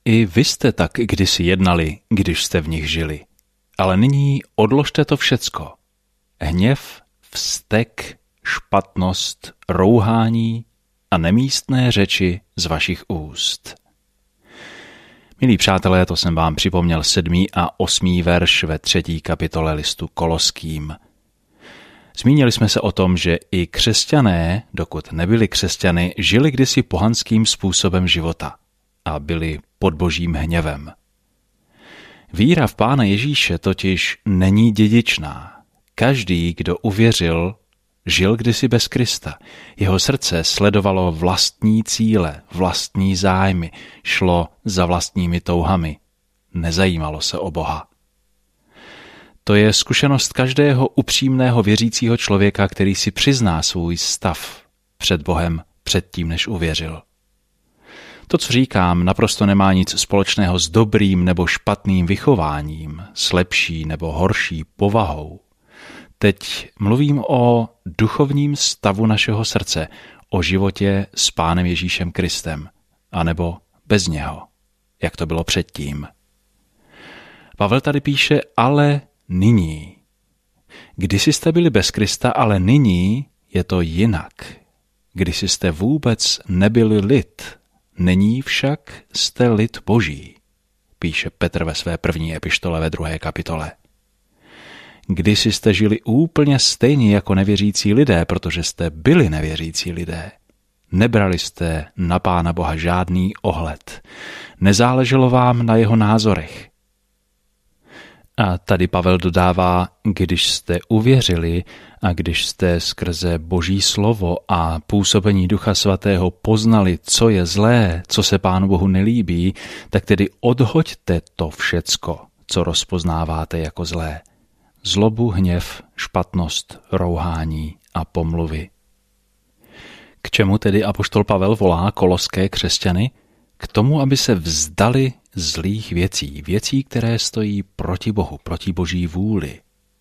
I vy jste tak kdysi jednali, když jste v nich žili. Ale nyní odložte to všecko. Hněv, vztek, špatnost, rouhání a nemístné řeči z vašich úst. Milí přátelé, to jsem vám připomněl 7. a 8. verš ve 3. kapitole listu Koloským. Zmínili jsme se o tom, že i křesťané, dokud nebyli křesťany, žili kdysi pohanským způsobem života a byli pod božím hněvem. Víra v Pána Ježíše totiž není dědičná. Každý, kdo uvěřil, žil kdysi bez Krista. Jeho srdce sledovalo vlastní cíle, vlastní zájmy, šlo za vlastními touhami. Nezajímalo se o Boha. To je zkušenost každého upřímného věřícího člověka, který si přizná svůj stav před Bohem předtím, než uvěřil. To, co říkám, naprosto nemá nic společného s dobrým nebo špatným vychováním, s lepší nebo horší povahou. Teď mluvím o duchovním stavu našeho srdce, o životě s Pánem Ježíšem Kristem, anebo bez něho, jak to bylo předtím. Pavel tady píše, ale nyní. Kdysi jste byli bez Krista, ale nyní je to jinak. Kdysi jste vůbec nebyli lid, nyní však jste lid Boží, píše Petr ve své první epištole ve 2. kapitole. Kdysi jste žili úplně stejně jako nevěřící lidé, protože jste byli nevěřící lidé. Nebrali jste na Pána Boha žádný ohled. Nezáleželo vám na jeho názorech. A tady Pavel dodává, když jste uvěřili a když jste skrze Boží slovo a působení Ducha Svatého poznali, co je zlé, co se Pánu Bohu nelíbí, tak tedy odhoďte to všecko, co rozpoznáváte jako zlé. Zlobu, hněv, špatnost, rouhání a pomluvy. K čemu tedy apoštol Pavel volá koloské křesťany? K tomu, aby se vzdali zlých věcí, které stojí proti Bohu, proti Boží vůli.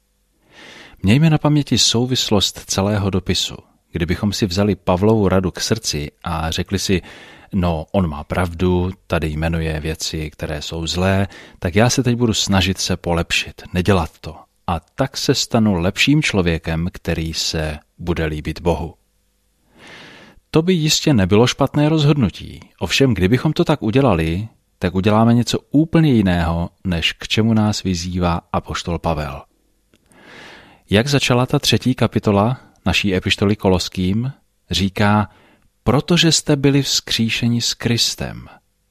Mějme na paměti souvislost celého dopisu. Kdybychom si vzali Pavlovu radu k srdci a řekli si, no, on má pravdu, tady jmenuje věci, které jsou zlé, tak já se teď budu snažit se polepšit, nedělat to. A tak se stanu lepším člověkem, který se bude líbit Bohu. To by jistě nebylo špatné rozhodnutí. Ovšem, kdybychom to tak udělali, tak uděláme něco úplně jiného, než k čemu nás vyzývá apoštol Pavel. Jak začala ta 3. kapitola naší epištoly Koloským? Říká, protože jste byli vzkříšeni s Kristem.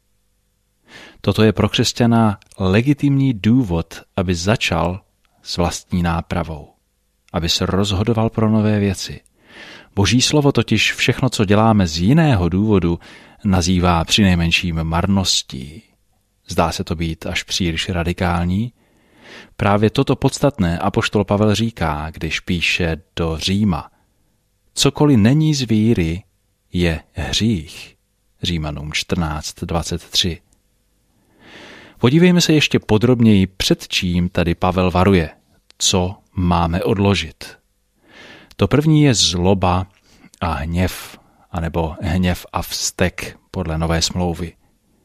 Toto je pro křesťana legitimní důvod, aby začal s vlastní nápravou, aby se rozhodoval pro nové věci. Boží slovo totiž všechno, co děláme z jiného důvodu, nazývá přinejmenším marností. Zdá se to být až příliš radikální? Právě toto podstatné apoštol Pavel říká, když píše do Říma. Cokoliv není z víry, je hřích. Římanům 14:23. Podívejme se ještě podrobněji, před čím tady Pavel varuje. Co máme odložit? To první je zloba a hněv, anebo hněv a vztek podle Nové smlouvy.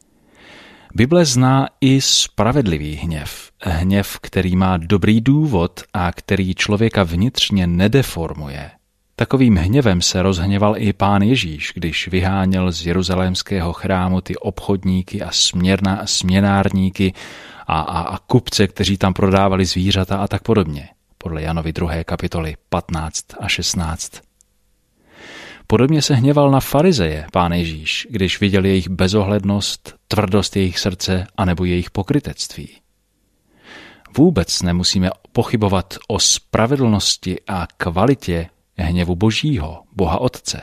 Bible zná i spravedlivý hněv. Hněv, který má dobrý důvod a který člověka vnitřně nedeformuje. Takovým hněvem se rozhněval i Pán Ježíš, když vyháněl z jeruzalémského chrámu ty obchodníky a směnárníky a kupce, kteří tam prodávali zvířata a tak podobně. Podle Janovy 2. kapitoly 15 a 16. Podobně se hněval na farizeje Pán Ježíš, když viděl jejich bezohlednost, tvrdost jejich srdce anebo jejich pokrytectví. Vůbec nemusíme pochybovat o spravedlnosti a kvalitě hněvu Božího, Boha Otce.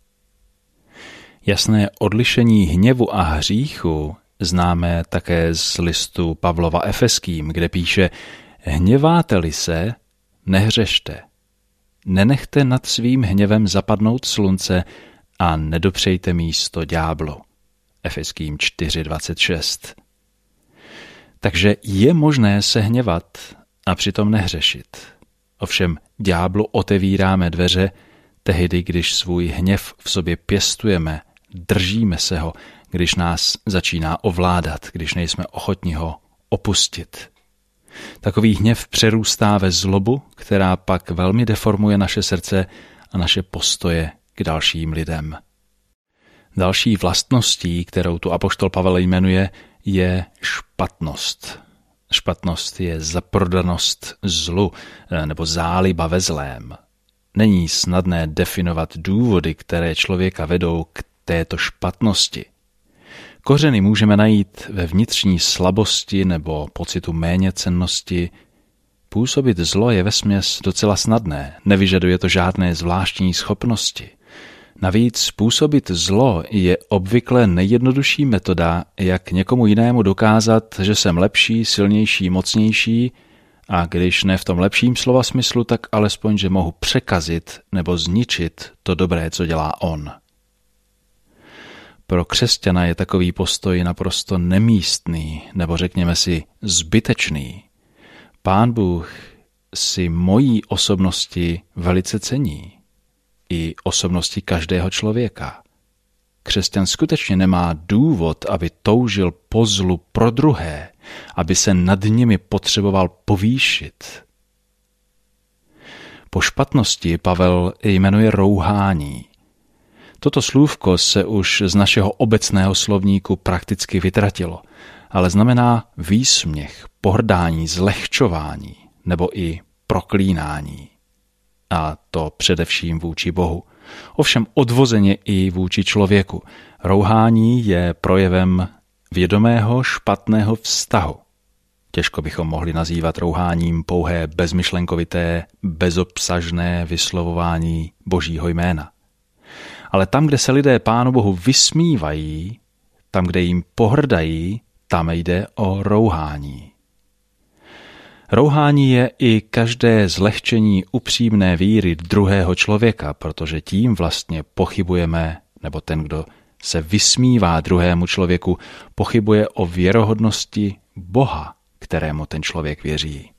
Jasné odlišení hněvu a hříchu známe také z listu Pavlova Efeským, kde píše: hněváte-li se, nehřešte. Nenechte nad svým hněvem zapadnout slunce a nedopřejte místo ďáblu. Efeským 4:26. Takže je možné se hněvat a přitom nehřešit. Ovšem ďáblu otevíráme dveře tehdy, když svůj hněv v sobě pěstujeme, držíme se ho, když nás začíná ovládat, když nejsme ochotni ho opustit. Takový hněv přerůstá ve zlobu, která pak velmi deformuje naše srdce a naše postoje k dalším lidem. Další vlastností, kterou tu apoštol Pavel jmenuje, je špatnost. Špatnost je zaprodanost zlu nebo záliba ve zlém. Není snadné definovat důvody, které člověka vedou k této špatnosti. Kořeny můžeme najít ve vnitřní slabosti nebo pocitu méněcennosti. Působit zlo je vesměs docela snadné, nevyžaduje to žádné zvláštní schopnosti. Navíc působit zlo je obvykle nejjednodušší metoda, jak někomu jinému dokázat, že jsem lepší, silnější, mocnější a když ne v tom lepším slova smyslu, tak alespoň, že mohu překazit nebo zničit to dobré, co dělá on. Pro křesťana je takový postoj naprosto nemístný, nebo řekněme si zbytečný. Pán Bůh si mojí osobnosti velice cení. I osobnosti každého člověka. Křesťan skutečně nemá důvod, aby toužil po zlu pro druhé, aby se nad nimi potřeboval povýšit. Po špatnosti Pavel jmenuje rouhání. Toto slůvko se už z našeho obecného slovníku prakticky vytratilo, ale znamená výsměch, pohrdání, zlehčování nebo i proklínání. A to především vůči Bohu. Ovšem odvozeně i vůči člověku. Rouhání je projevem vědomého špatného vztahu. Těžko bychom mohli nazývat rouháním pouhé bezmyšlenkovité, bezobsažné vyslovování Božího jména. Ale tam, kde se lidé Pánu Bohu vysmívají, tam, kde jim pohrdají, tam jde o rouhání. Rouhání je i každé zlehčení upřímné víry druhého člověka, protože tím vlastně pochybujeme, nebo ten, kdo se vysmívá druhému člověku, pochybuje o věrohodnosti Boha, kterému ten člověk věří.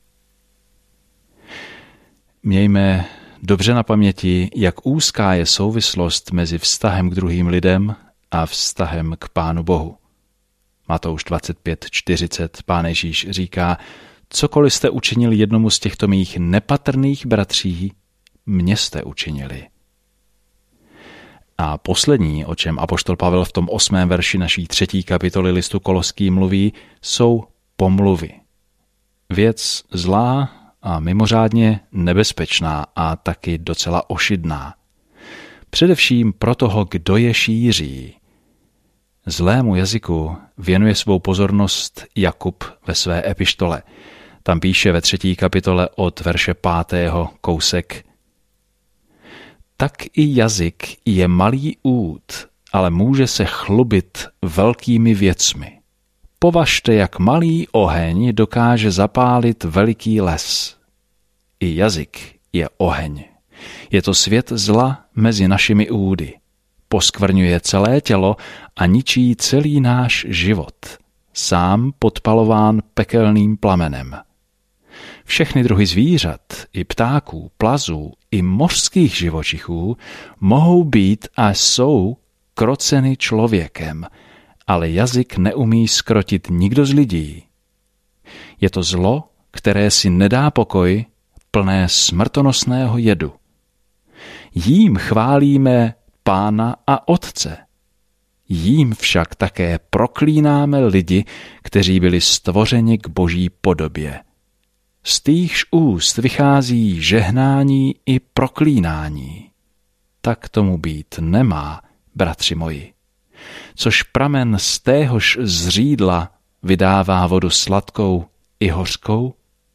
Mějme dobře na paměti, jak úzká je souvislost mezi vztahem k druhým lidem a vztahem k Pánu Bohu. Matouš 25:40 Pán Ježíš říká: cokoliv jste učinili jednomu z těchto mých nepatrných bratří, mně jste učinili. A poslední, o čem apoštol Pavel v tom 8. verši naší 3. kapitoly listu Koloským mluví, jsou pomluvy. Věc zlá a mimořádně nebezpečná a taky docela ošidná. Především pro toho, kdo je šíří. Zlému jazyku věnuje svou pozornost Jakub ve své epištole. Tam píše ve 3. kapitole od verše 5. kousek: tak i jazyk je malý úd, ale může se chlubit velkými věcmi. Považte, jak malý oheň dokáže zapálit veliký les. I jazyk je oheň. Je to svět zla mezi našimi údy. Poskvrňuje celé tělo a ničí celý náš život, sám podpalován pekelným plamenem. Všechny druhy zvířat, i ptáků, plazů, i mořských živočichů mohou být a jsou kroceny člověkem, ale jazyk neumí zkrotit nikdo z lidí. Je to zlo, které si nedá pokoj, plné smrtonosného jedu. Jím chválíme Pána a Otce. Jím však také proklínáme lidi, kteří byli stvořeni k Boží podobě. Z týchž úst vychází žehnání i proklínání. Tak tomu být nemá, bratři moji. Což pramen z téhož zřídla vydává vodu sladkou i hořkou?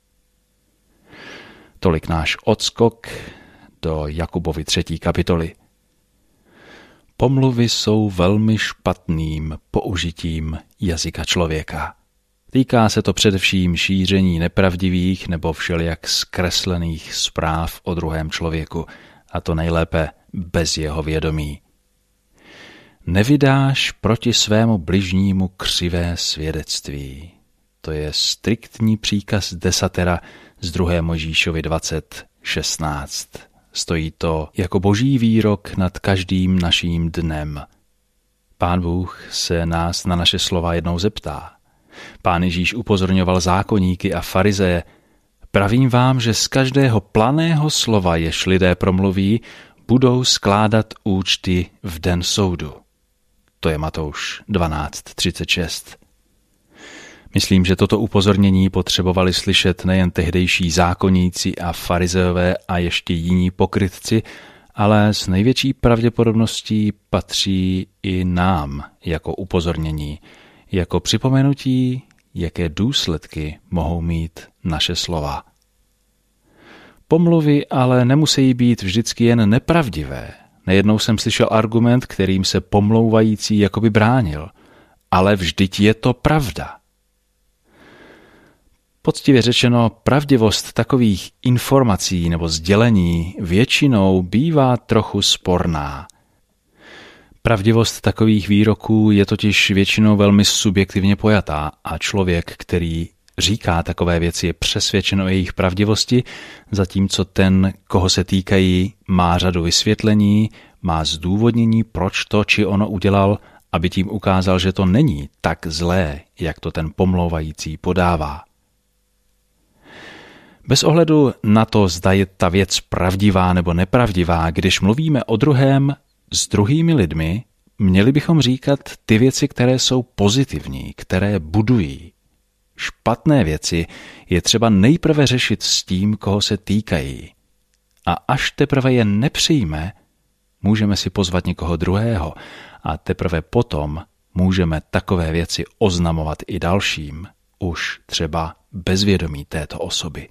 Tolik náš odskok do Jakubovy 3. kapitoly. Pomluvy jsou velmi špatným použitím jazyka člověka. Týká se to především šíření nepravdivých nebo všelijak zkreslených zpráv o druhém člověku, a to nejlépe bez jeho vědomí. Nevydáš proti svému bližnímu křivé svědectví. To je striktní příkaz desatera z 2. Mojžíšovi 20:16. Stojí to jako boží výrok nad každým naším dnem. Pán Bůh se nás na naše slova jednou zeptá. Pán Ježíš upozorňoval zákoníky a farizeje: pravím vám, že z každého planého slova, jež lidé promluví, budou skládat účty v den soudu. To je Matouš 12:36. Myslím, že toto upozornění potřebovali slyšet nejen tehdejší zákoníci a farizeové a ještě jiní pokrytci, ale s největší pravděpodobností patří i nám jako upozornění, jako připomenutí, jaké důsledky mohou mít naše slova. Pomluvy ale nemusí být vždycky jen nepravdivé. Nejednou jsem slyšel argument, kterým se pomlouvající jakoby bránil. Ale vždyť je to pravda. Poctivě řečeno, pravdivost takových informací nebo sdělení většinou bývá trochu sporná. Pravdivost takových výroků je totiž většinou velmi subjektivně pojatá a člověk, který říká takové věci, je přesvědčen o jejich pravdivosti, zatímco ten, koho se týkají, má řadu vysvětlení, má zdůvodnění, proč to či ono udělal, aby tím ukázal, že to není tak zlé, jak to ten pomlouvající podává. Bez ohledu na to, zda je ta věc pravdivá nebo nepravdivá, když mluvíme o druhém s druhými lidmi, měli bychom říkat ty věci, které jsou pozitivní, které budují. Špatné věci je třeba nejprve řešit s tím, koho se týkají. A až teprve je nepřijme, můžeme si pozvat někoho druhého a teprve potom můžeme takové věci oznamovat i dalším, už třeba bez vědomí této osoby.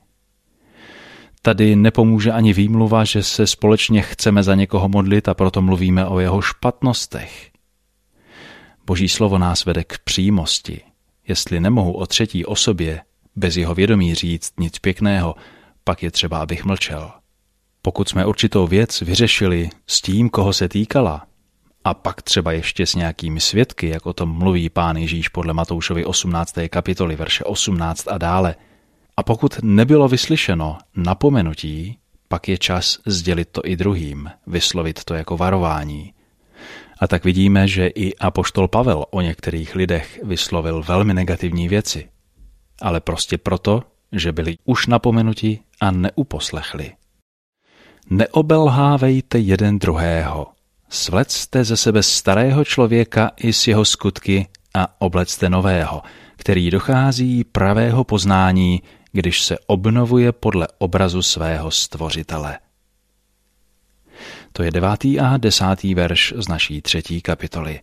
Tady nepomůže ani výmluva, že se společně chceme za někoho modlit a proto mluvíme o jeho špatnostech. Boží slovo nás vede k přímosti. Jestli nemohu o třetí osobě bez jeho vědomí říct nic pěkného, pak je třeba, abych mlčel. Pokud jsme určitou věc vyřešili s tím, koho se týkala, a pak třeba ještě s nějakými svědky, jak o tom mluví Pán Ježíš podle Matoušovy 18. kapitoly, verše 18 a dále, a pokud nebylo vyslyšeno napomenutí, pak je čas sdělit to i druhým, vyslovit to jako varování. A tak vidíme, že i apoštol Pavel o některých lidech vyslovil velmi negativní věci, ale prostě proto, že byli už napomenuti a neuposlechli. Neobelhávejte jeden druhého. Svlecte ze sebe starého člověka i s jeho skutky a oblecte nového, který dochází pravého poznání, když se obnovuje podle obrazu svého stvořitele. To je 9. a 10. verš z naší 3. kapitoly.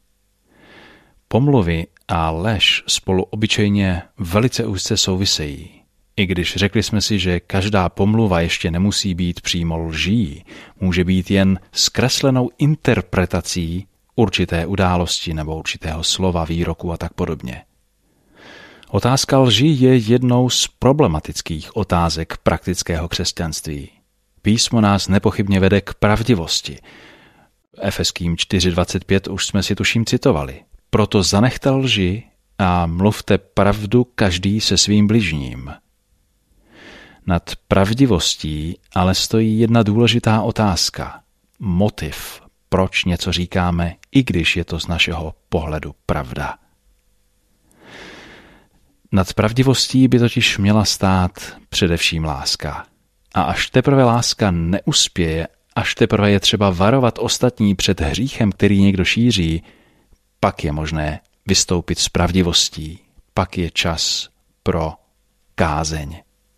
Pomluvy a lež spolu obyčejně velice úzce souvisejí. I když řekli jsme si, že každá pomluva ještě nemusí být přímo lží, může být jen zkreslenou interpretací určité události nebo určitého slova, výroku a tak podobně. Otázka lži je jednou z problematických otázek praktického křesťanství. Písmo nás nepochybně vede k pravdivosti. Efeským 4.25 už jsme si tuším citovali. Proto zanechte lži a mluvte pravdu každý se svým bližním. Nad pravdivostí ale stojí jedna důležitá otázka. Motiv, proč něco říkáme, i když je to z našeho pohledu pravda. Nad pravdivostí by totiž měla stát především láska. A až teprve láska neuspěje, až teprve je třeba varovat ostatní před hříchem, který někdo šíří, pak je možné vystoupit s pravdivostí, pak je čas pro kázeň.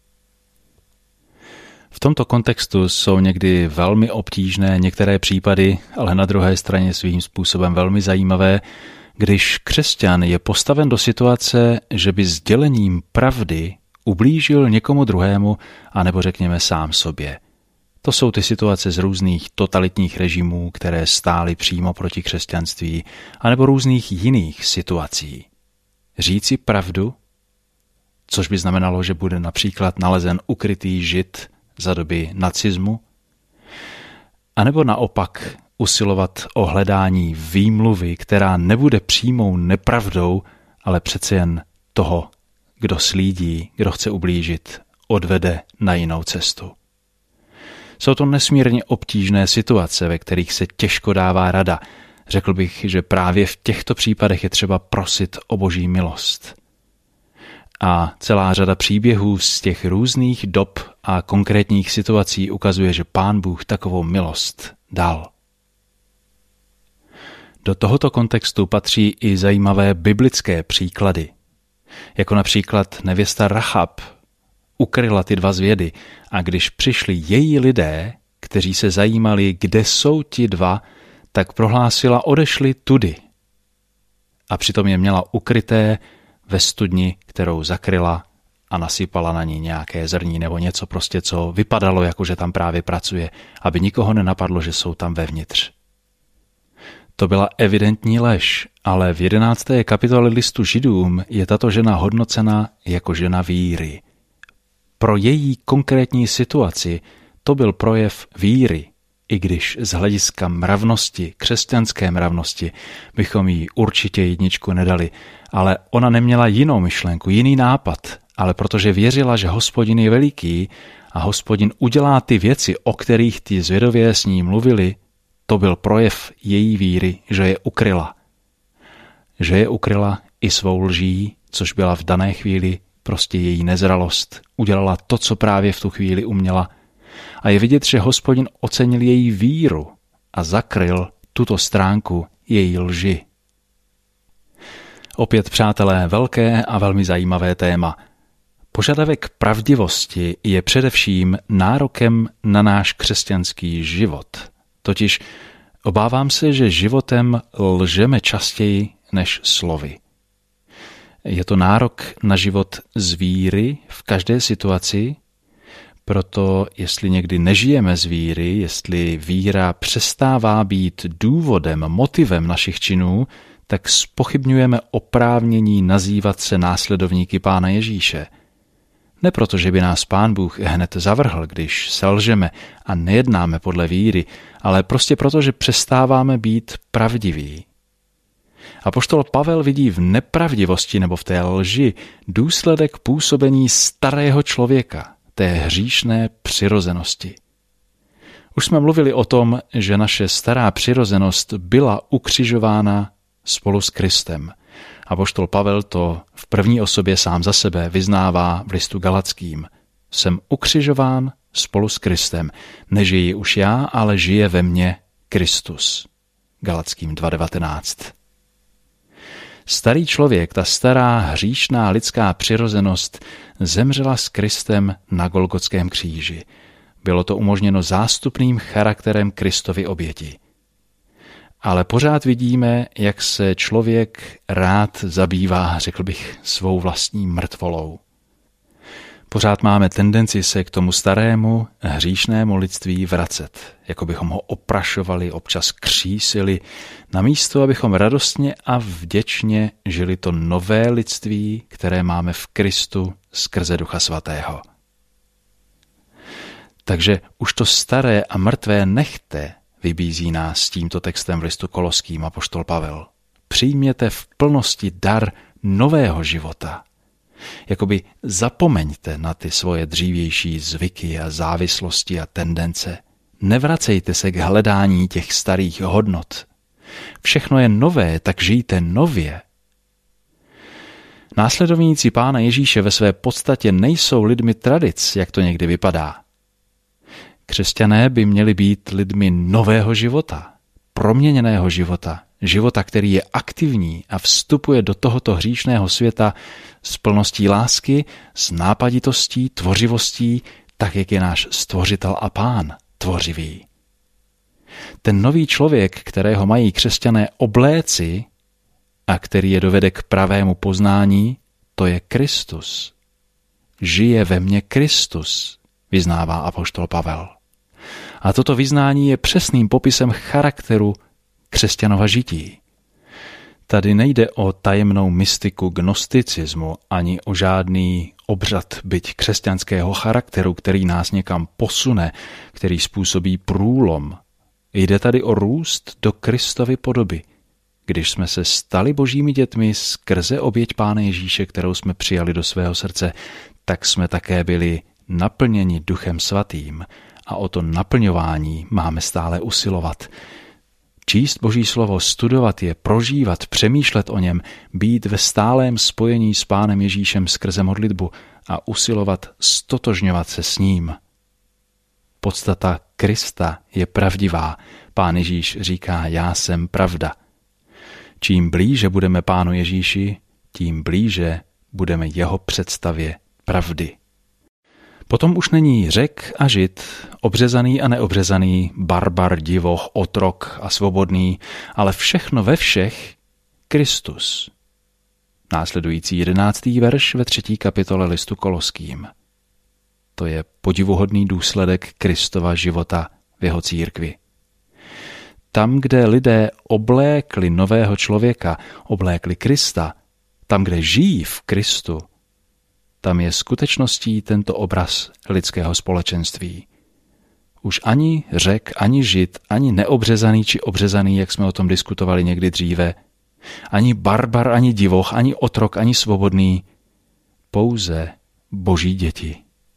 V tomto kontextu jsou někdy velmi obtížné některé případy, ale na druhé straně svým způsobem velmi zajímavé, když křesťan je postaven do situace, že by sdělením pravdy ublížil někomu druhému, anebo řekněme sám sobě. To jsou ty situace z různých totalitních režimů, které stály přímo proti křesťanství, anebo různých jiných situací. Říci pravdu, což by znamenalo, že bude například nalezen ukrytý žid za doby nacismu, anebo naopak usilovat o hledání výmluvy, která nebude přímou nepravdou, ale přece jen toho, kdo slídí, kdo chce ublížit, odvede na jinou cestu. Jsou to nesmírně obtížné situace, ve kterých se těžko dává rada. Řekl bych, že právě v těchto případech je třeba prosit o Boží milost. A celá řada příběhů z těch různých dob a konkrétních situací ukazuje, že Pán Bůh takovou milost dal. Do tohoto kontextu patří i zajímavé biblické příklady. Jako například nevěsta Rachab ukryla ty 2 zvědy a když přišli její lidé, kteří se zajímali, kde jsou ti 2, tak prohlásila, odešli tudy. A přitom je měla ukryté ve studni, kterou zakryla a nasypala na ní nějaké zrní nebo něco prostě, co vypadalo, jako že tam právě pracuje, aby nikoho nenapadlo, že jsou tam vevnitř. To byla evidentní lež, ale v 11. kapitole listu Židům je tato žena hodnocena jako žena víry. Pro její konkrétní situaci to byl projev víry, i když z hlediska mravnosti, křesťanské mravnosti, bychom jí určitě 1 nedali, ale ona neměla jinou myšlenku, jiný nápad, ale protože věřila, že Hospodin je veliký a Hospodin udělá ty věci, o kterých ty zvědové s ní mluvili, to byl projev její víry, že je ukryla. Že je ukryla i svou lží, což byla v dané chvíli prostě její nezralost. Udělala to, co právě v tu chvíli uměla. A je vidět, že Hospodin ocenil její víru a zakryl tuto stránku její lži. Opět, přátelé, velké a velmi zajímavé téma. Požadavek pravdivosti je především nárokem na náš křesťanský život. Totiž obávám se, že životem lžeme častěji než slovy. Je to nárok na život z víry v každé situaci, proto jestli někdy nežijeme z víry, jestli víra přestává být důvodem, motivem našich činů, tak zpochybňujeme oprávnění nazývat se následovníky Pána Ježíše. Ne proto, že by nás Pán Bůh hned zavrhl, když selžeme a nejednáme podle víry, ale prostě proto, že přestáváme být pravdiví. Apoštol Pavel vidí v nepravdivosti nebo v té lži důsledek působení starého člověka, té hříšné přirozenosti. Už jsme mluvili o tom, že naše stará přirozenost byla ukřižována spolu s Kristem. Apoštol Pavel to v první osobě sám za sebe vyznává v listu Galatským. Jsem ukřižován spolu s Kristem. Nežiji už já, ale žije ve mně Kristus. Galatským 2.19. Starý člověk, ta stará hříšná lidská přirozenost, zemřela s Kristem na Golgotském kříži. Bylo to umožněno zástupným charakterem Kristovy oběti. Ale pořád vidíme, jak se člověk rád zabývá, řekl bych, svou vlastní mrtvolou. Pořád máme tendenci se k tomu starému, hříšnému lidství vracet, jako bychom ho oprašovali, občas křísili, namísto abychom radostně a vděčně žili to nové lidství, které máme v Kristu skrze Ducha Svatého. Takže už to staré a mrtvé nechte, vybízí nás tímto textem v listu Koloským apoštol Pavel. Přijměte v plnosti dar nového života. Jakoby zapomeňte na ty svoje dřívější zvyky a závislosti a tendence. Nevracejte se k hledání těch starých hodnot. Všechno je nové, tak žijte nově. Následovníci Pána Ježíše ve své podstatě nejsou lidmi tradic, jak to někdy vypadá. Křesťané by měli být lidmi nového života, proměněného života, života, který je aktivní a vstupuje do tohoto hříšného světa s plností lásky, s nápaditostí, tvořivostí, tak jak je náš Stvořitel a Pán tvořivý. Ten nový člověk, kterého mají křesťané obléci a který je dovede k pravému poznání, to je Kristus. Žije ve mně Kristus, vyznává apoštol Pavel. A toto vyznání je přesným popisem charakteru křesťanova žití. Tady nejde o tajemnou mystiku gnosticismu ani o žádný obřad byť křesťanského charakteru, který nás někam posune, který způsobí průlom. Jde tady o růst do Kristovy podoby, když jsme se stali božími dětmi skrze oběť Pána Ježíše, kterou jsme přijali do svého srdce, tak jsme také byli naplněni Duchem Svatým a o to naplňování máme stále usilovat. Číst Boží slovo, studovat je, prožívat, přemýšlet o něm, být ve stálém spojení s Pánem Ježíšem skrze modlitbu a usilovat stotožňovat se s ním. Podstata Krista je pravdivá. Pán Ježíš říká, já jsem pravda. Čím blíže budeme Pánu Ježíši, tím blíže budeme jeho představě pravdy. Potom už není Řek a Žid, obřezaný a neobřezaný, barbar, divoch, otrok a svobodný, ale všechno ve všech Kristus. Následující 11. verš ve 3. kapitole listu Koloským. To je podivuhodný důsledek Kristova života v jeho církvi. Tam, kde lidé oblékli nového člověka, oblékli Krista, tam, kde žijí v Kristu, tam je skutečností tento obraz lidského společenství. Už ani Řek, ani Žid, ani neobřezaný či obřezaný, jak jsme o tom diskutovali někdy dříve, ani barbar, ani divoch, ani otrok, ani svobodný, pouze Boží děti.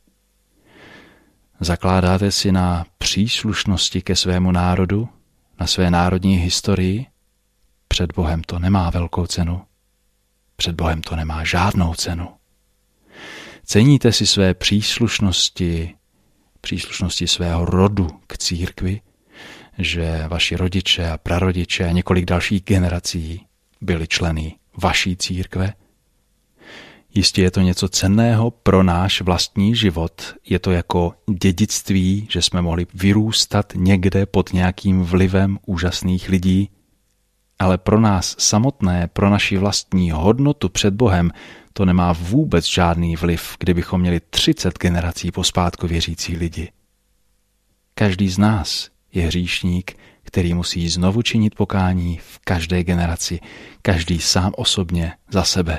Zakládáte si na příslušnosti ke svému národu, na své národní historii? Před Bohem to nemá velkou cenu. Před Bohem to nemá žádnou cenu. Ceníte si své příslušnosti svého rodu k církvi, že vaši rodiče a prarodiče a několik dalších generací byli členy vaší církve? Jistě je to něco cenného pro náš vlastní život. Je to jako dědictví, že jsme mohli vyrůstat někde pod nějakým vlivem úžasných lidí. Ale pro nás samotné, pro naši vlastní hodnotu před Bohem, to nemá vůbec žádný vliv, kdybychom měli 30 generací pospátku věřící lidi. Každý z nás je hříšník, který musí znovu činit pokání v každé generaci, každý sám osobně za sebe.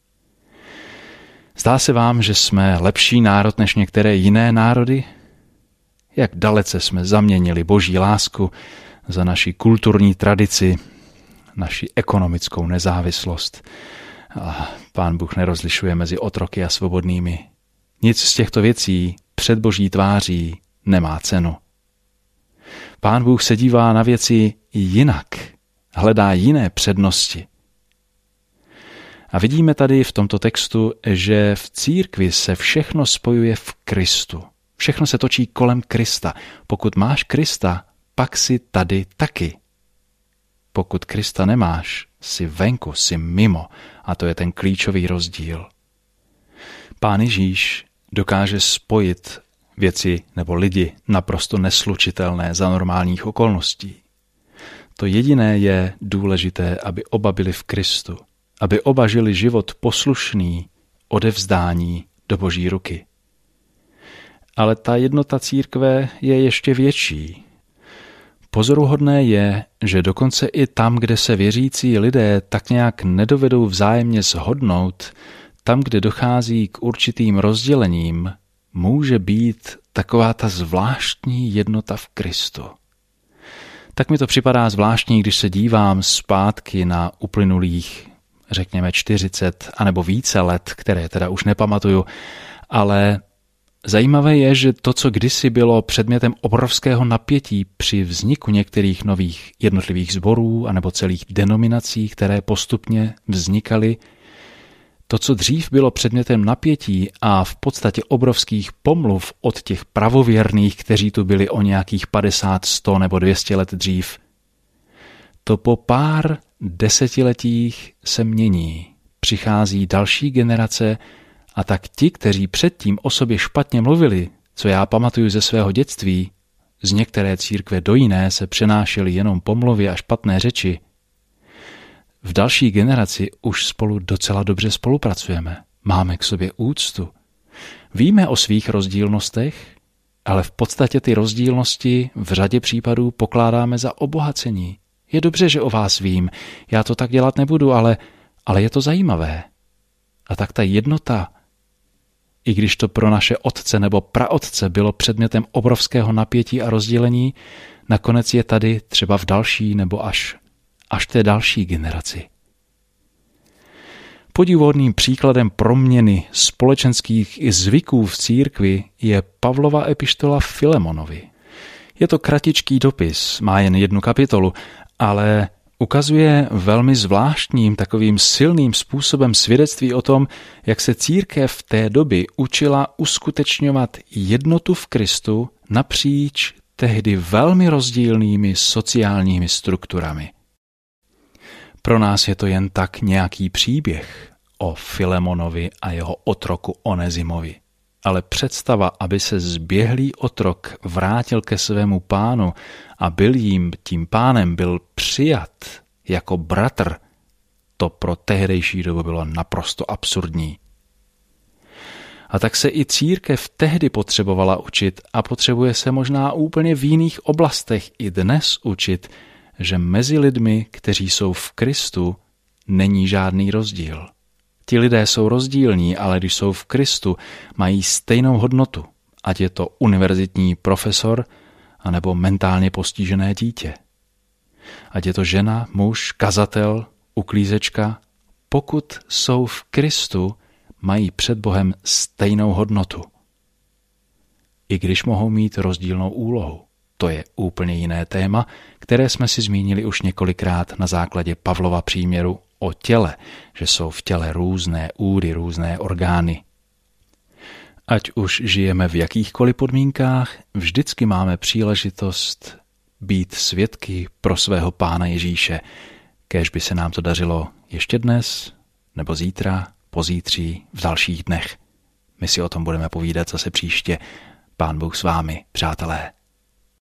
Zdá se vám, že jsme lepší národ než některé jiné národy? Jak dalece jsme zaměnili Boží lásku za naši kulturní tradici, naši ekonomickou nezávislost. A Pán Bůh nerozlišuje mezi otroky a svobodnými. Nic z těchto věcí před Boží tváří nemá cenu. Pán Bůh se dívá na věci jinak, hledá jiné přednosti. A vidíme tady v tomto textu, že v církvi se všechno spojuje v Kristu. Všechno se točí kolem Krista. Pokud máš Krista, pak jsi tady taky. Pokud Krista nemáš, jsi venku, jsi mimo. A to je ten klíčový rozdíl. Pán Ježíš dokáže spojit věci nebo lidi naprosto neslučitelné za normálních okolností. To jediné je důležité, aby oba byli v Kristu. Aby oba žili život poslušný, odevzdání do Boží ruky. Ale ta jednota církve je ještě větší. Pozoruhodné je, že dokonce i tam, kde se věřící lidé tak nějak nedovedou vzájemně shodnout, tam, kde dochází k určitým rozdělením, může být taková ta zvláštní jednota v Kristu. Tak mi to připadá zvláštní, když se dívám zpátky na uplynulých, řekněme 40 anebo více let, které teda už nepamatuju, ale zajímavé je, že to, co kdysi bylo předmětem obrovského napětí při vzniku některých nových jednotlivých sborů anebo celých denominací, které postupně vznikaly, to, co dřív bylo předmětem napětí a v podstatě obrovských pomluv od těch pravověrných, kteří tu byli o nějakých 50, 100 nebo 200 let dřív, to po pár desetiletích se mění. Přichází další generace a tak ti, kteří předtím o sobě špatně mluvili, co já pamatuju ze svého dětství, z některé církve do jiné se přenášely jenom pomluvy a špatné řeči, v další generaci už spolu docela dobře spolupracujeme. Máme k sobě úctu. Víme o svých rozdílnostech, ale v podstatě ty rozdílnosti v řadě případů pokládáme za obohacení. Je dobře, že o vás vím, já to tak dělat nebudu, ale je to zajímavé. A tak ta jednota, i když to pro naše otce nebo praotce bylo předmětem obrovského napětí a rozdělení, nakonec je tady třeba v další nebo až té další generaci. Podivuhodným příkladem proměny společenských zvyků v církvi je Pavlova epištola Filemonovi. Je to kratičký dopis, má jen 1 kapitolu, ale ukazuje velmi zvláštním, takovým silným způsobem svědectví o tom, jak se církev té doby učila uskutečňovat jednotu v Kristu napříč tehdy velmi rozdílnými sociálními strukturami. Pro nás je to jen tak nějaký příběh o Filemonovi a jeho otroku Onezimovi. Ale představa, aby se zběhlý otrok vrátil ke svému pánu a byl tím pánem byl přijat jako bratr, to pro tehdejší dobu bylo naprosto absurdní. A tak se i církev tehdy potřebovala učit a potřebuje se možná úplně v jiných oblastech i dnes učit, že mezi lidmi, kteří jsou v Kristu, není žádný rozdíl. Ti lidé jsou rozdílní, ale když jsou v Kristu, mají stejnou hodnotu, ať je to univerzitní profesor anebo mentálně postižené dítě. Ať je to žena, muž, kazatel, uklízečka, pokud jsou v Kristu, mají před Bohem stejnou hodnotu. I když mohou mít rozdílnou úlohu. To je úplně jiné téma, které jsme si zmínili už několikrát na základě Pavlova příměru o těle, že jsou v těle různé údy, různé orgány. Ať už žijeme v jakýchkoliv podmínkách, vždycky máme příležitost být svědky pro svého Pána Ježíše, kéž by se nám to dařilo ještě dnes, nebo zítra, pozítří, v dalších dnech. My si o tom budeme povídat zase příště. Pán Bůh s vámi, přátelé.